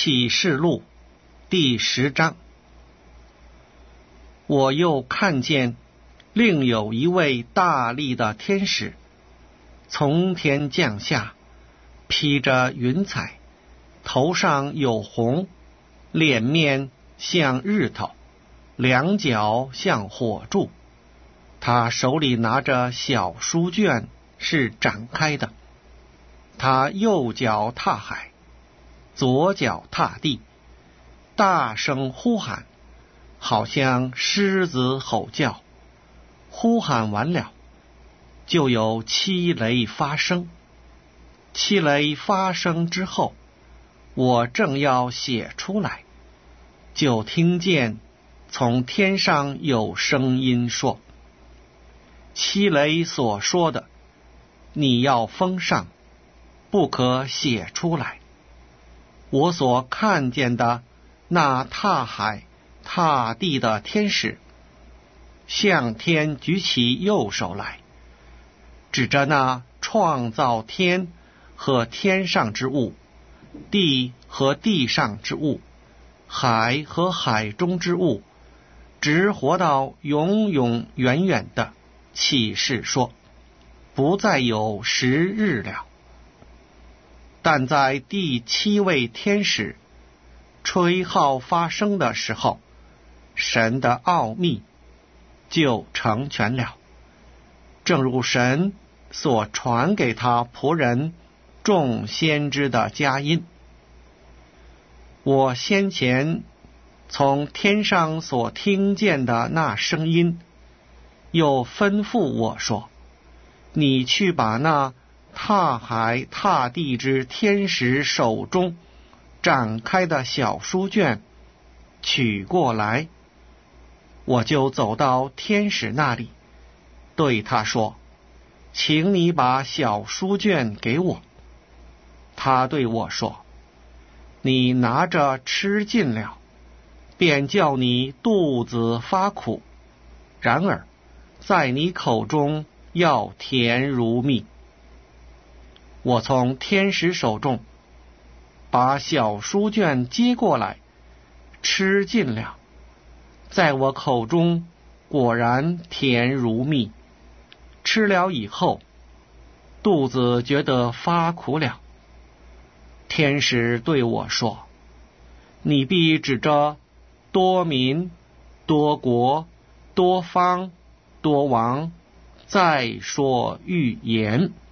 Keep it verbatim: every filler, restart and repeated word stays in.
启示录第十章。我又看见另有一位大力的天使从天降下，披着云彩，头上有红，脸面像日头，两脚像火柱。他手里拿着小书卷，是展开的。他右脚踏海，左脚踏地，大声呼喊，好像狮子吼叫。呼喊完了，就有七雷发生。七雷发生之后，我正要写出来，就听见从天上有声音说：七雷所说的，你要封上，不可写出来。我所看见的那踏海踏地的天使，向天举起右手来，指着那创造天和天上之物，地和地上之物，海和海中之物，直活到永永远远的，启示说：不再有时日了。但在第七位天使吹号发声的时候，神的奥秘就成全了，正如神所传给他仆人众先知的佳音。我先前从天上所听见的那声音，又吩咐我说：你去把那踏海踏地之天使手中展开的小书卷取过来。我就走到天使那里，对他说：请你把小书卷给我。他对我说：你拿着吃尽了，便叫你肚子发苦，然而在你口中要甜如蜜。我从天使手中把小书卷接过来，吃尽了，在我口中果然甜如蜜。吃了以后，肚子觉得发苦了。天使对我说：你必指着多民、多国、多方、多王再说预言。